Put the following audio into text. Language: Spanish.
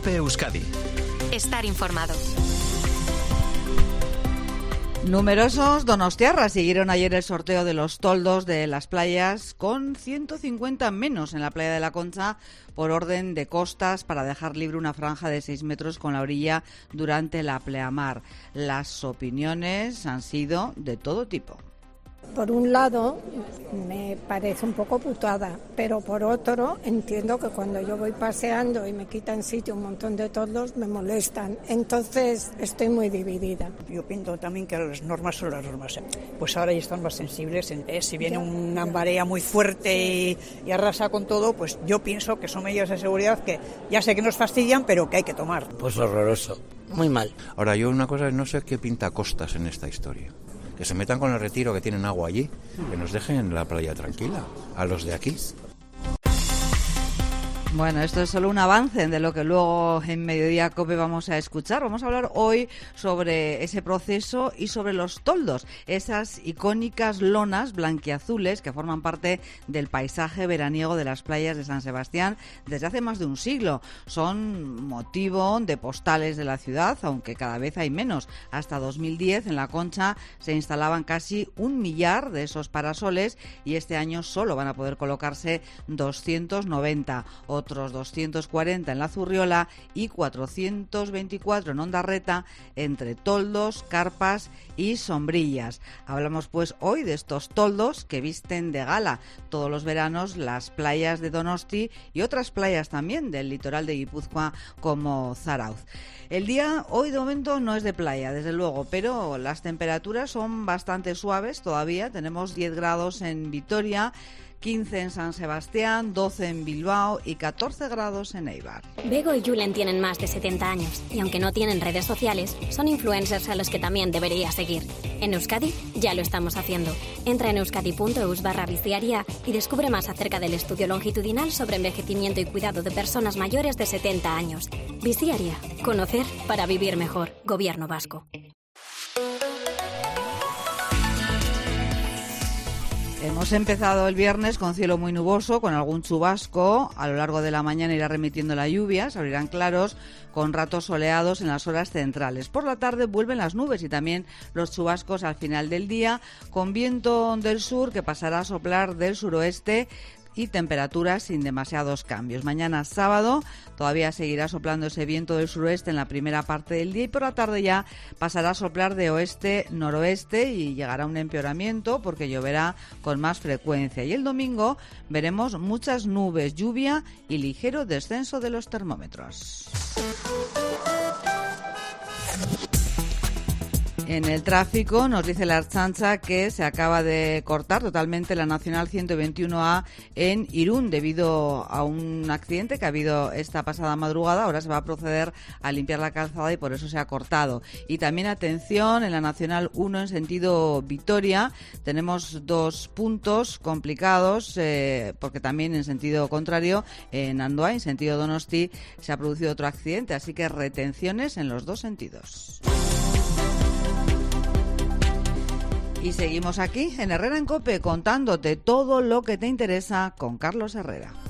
COPE Euskadi. Estar informado. Numerosos donostiarras siguieron ayer el sorteo de los toldos de las playas, con 150 menos en la playa de la Concha por orden de costas, para dejar libre una franja de 6 metros con la orilla durante la pleamar. Las opiniones han sido de todo tipo. Por un lado, me parece un poco putada, pero por otro, entiendo que cuando yo voy paseando y me quitan sitio un montón de toldos, me molestan. Entonces, estoy muy dividida. Yo pienso también que las normas son las normas. Pues ahora ya están más sensibles. Si viene una marea muy fuerte y arrasa con todo, pues yo pienso que son medidas de seguridad que ya sé que nos fastidian, pero que hay que tomar. Pues horroroso, muy mal. Ahora, yo una cosa, no sé qué pinta Costas en esta historia. Que se metan con el Retiro, que tienen agua allí, que nos dejen la playa tranquila, a los de aquí. Bueno, esto es solo un avance de lo que luego en Mediodía COPE vamos a escuchar. Vamos a hablar hoy sobre ese proceso y sobre los toldos, esas icónicas lonas blanquiazules que forman parte del paisaje veraniego de las playas de San Sebastián desde hace más de un siglo. Son motivo de postales de la ciudad, aunque cada vez hay menos. Hasta 2010 en La Concha se instalaban casi 1 millar de esos parasoles y este año solo van a poder colocarse 290. Otros 240 en la Zurriola y 424 en Ondarreta, entre toldos, carpas y sombrillas. Hablamos pues hoy de estos toldos que visten de gala todos los veranos las playas de Donosti y otras playas también del litoral de Guipúzcoa como Zarauz. El día hoy de momento no es de playa, desde luego, pero las temperaturas son bastante suaves todavía. Tenemos 10 grados en Vitoria, 15 en San Sebastián, 12 en Bilbao y 14 grados en Eibar. Bego y Julen tienen más de 70 años y aunque no tienen redes sociales, son influencers a los que también deberías seguir. En Euskadi ya lo estamos haciendo. Entra en euskadi.eus/Biziaria y descubre más acerca del estudio longitudinal sobre envejecimiento y cuidado de personas mayores de 70 años. Biziaria. Conocer para vivir mejor. Gobierno vasco. Hemos empezado el viernes con cielo muy nuboso, con algún chubasco. A lo largo de la mañana irá remitiendo la lluvia, se abrirán claros con ratos soleados en las horas centrales. Por la tarde vuelven las nubes y también los chubascos al final del día, con viento del sur que pasará a soplar del suroeste y temperaturas sin demasiados cambios. Mañana sábado todavía seguirá soplando ese viento del suroeste en la primera parte del día y por la tarde ya pasará a soplar de oeste-noroeste y llegará un empeoramiento porque lloverá con más frecuencia. Y el domingo veremos muchas nubes, lluvia y ligero descenso de los termómetros. En el tráfico nos dice la Ertzaintza que se acaba de cortar totalmente la Nacional 121A en Irún debido a un accidente que ha habido esta pasada madrugada. Ahora se va a proceder a limpiar la calzada y por eso se ha cortado. Y también atención, en la Nacional 1 en sentido Vitoria tenemos 2 puntos complicados porque también en sentido contrario en Andoa, en sentido Donosti, se ha producido otro accidente. Así que retenciones en los 2 sentidos. Y seguimos aquí en Herrera en COPE contándote todo lo que te interesa con Carlos Herrera.